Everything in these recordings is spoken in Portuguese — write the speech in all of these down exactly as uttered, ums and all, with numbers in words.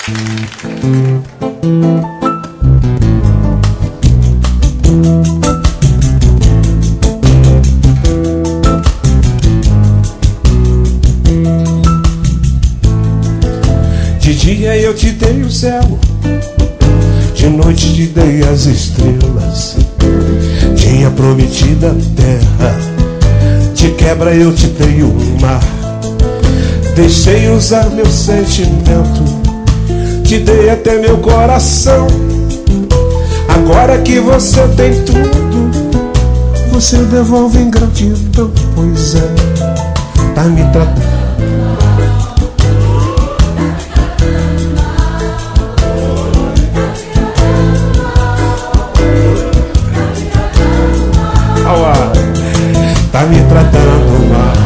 De dia eu te dei o céu, de noite te dei as estrelas. Tinha prometido a terra, de quebra eu te dei o mar. Deixei usar meu sentimento, te dei até meu coração. Agora que você tem tudo, você devolve em gratidão. Pois é, tá me tratando. Tá me tratando mal.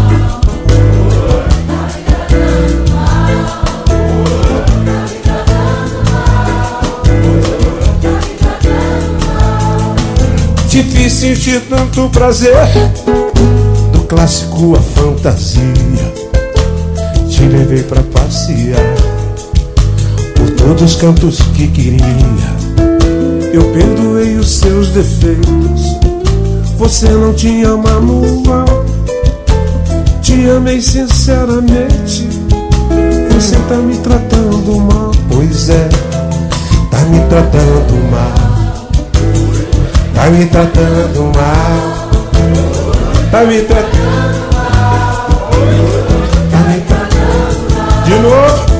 Difícil de tanto prazer, do clássico à fantasia. Te levei pra passear por todos os cantos que queria. Eu perdoei os seus defeitos, você não tinha manual. Te amei sinceramente, você tá me tratando mal. Pois é, tá me tratando mal. Tá me tratando mal. Tá me tratando mal. Tá me tratando mal. De novo.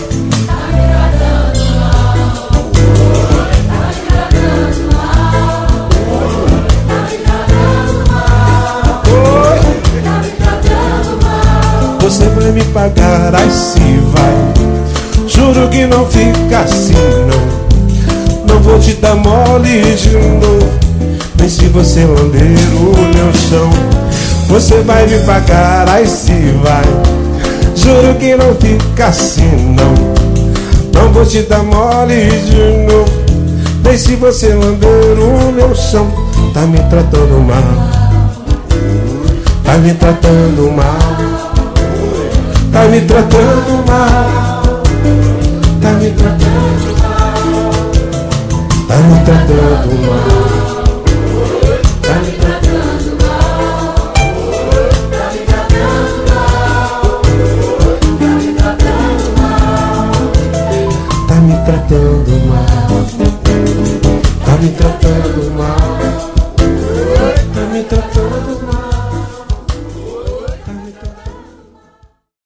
Você vai me pagar, ai se vai. Juro que não fica assim não. Não vou te dar mole de novo, nem se você lamber o meu chão. Você vai me pagar, ai se vai. Juro que não fica assim não. Não vou te dar mole de novo, nem se você lamber o meu chão. Tá me tratando mal. Tá me tratando mal. Tá me tratando mal. Tá me tratando mal. Tá me tratando mal. Tá me tratando mal. Tá me tratando mal. Tá me tratando mal. Tá me tratando mal.